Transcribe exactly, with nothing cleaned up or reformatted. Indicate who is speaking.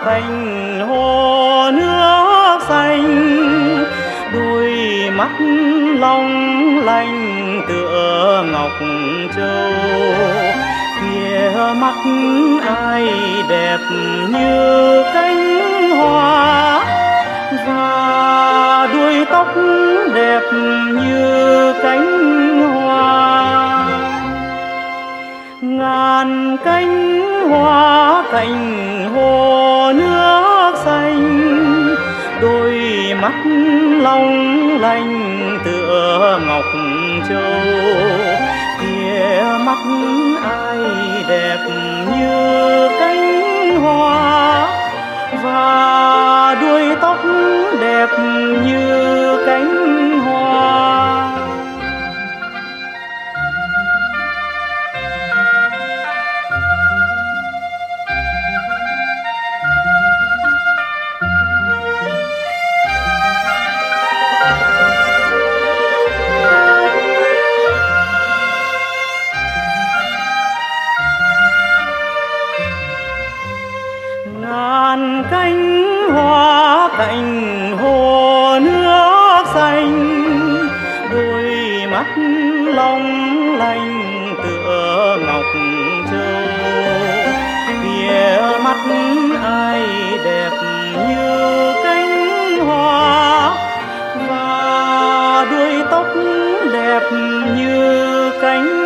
Speaker 1: cành hồ nước xanh, đôi mắt long lanh tựa ngọc châu. Kia mắt ai đẹp như cánh hoa, và đuôi tóc đẹp như cánh hoa. Ngàn cánh hoa cành hồ nước xanh, đôi mắt long lanh tựa ngọc châu. Kia mắt ai đẹp như cánh hoa, và đuôi tóc đẹp như cánh hoa. Ngàn cánh hoa cành hồ nước xanh, đôi mắt long lanh tựa ngọc châu. Kia mắt ai đẹp như cánh hoa, và đuôi tóc đẹp như cánh